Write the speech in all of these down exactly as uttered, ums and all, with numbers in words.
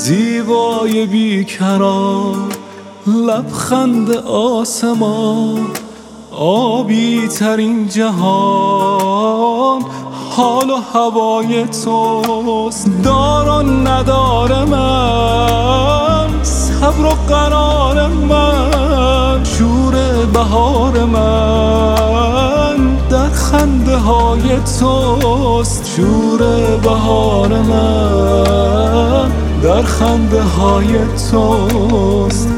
زیبای بیکران، لبخند آسمان، آبی ترین جهان، حال و هوای توست. دار و ندار من، صبر و قرار من، شور بهار من در خنده های توست. شور بهار من در خنده های توست.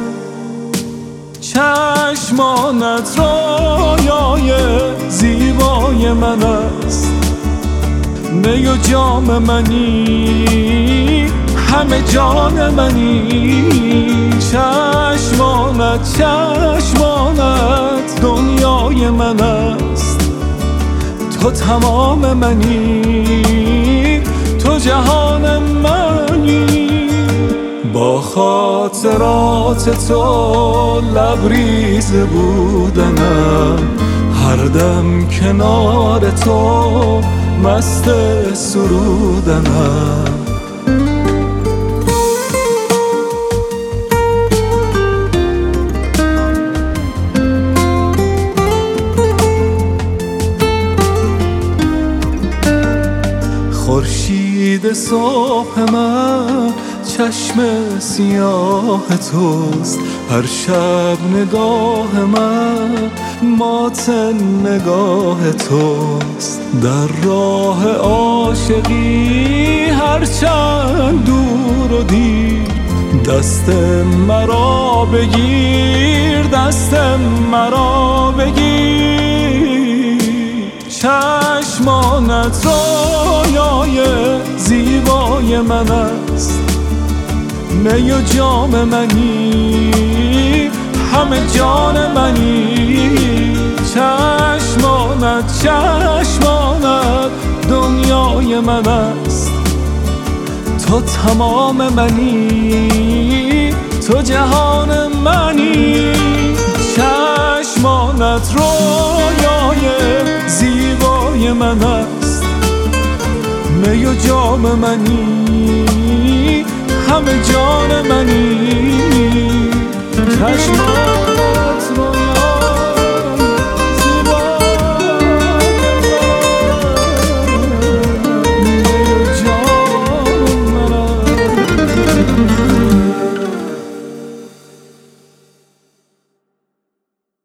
چشمانت رویای زیبای من است، می و جام منی، همه جان منی. چشمانت چشمانت دنیای من است، تو تمام منی، تو جهان منی. با خاطرات تو لبریز بودنم، هر دم کنار تو مست سرودنم. خورشید صبح من چشم سیاه توست، هر شب نگاه من مات نگاه توست. در راه عاشقی هر چند دور و دیر، دست مرا بگیر، دست مرا بگیر. چشمانت رویای زیبای من است، می و جام منی، همه جان منی. چشمانت چشمانت دنیای من است، تو تمام منی، تو جهان منی. چشمانت رویای زیبای من است، می و جام منی، همه جان منی. چشمانت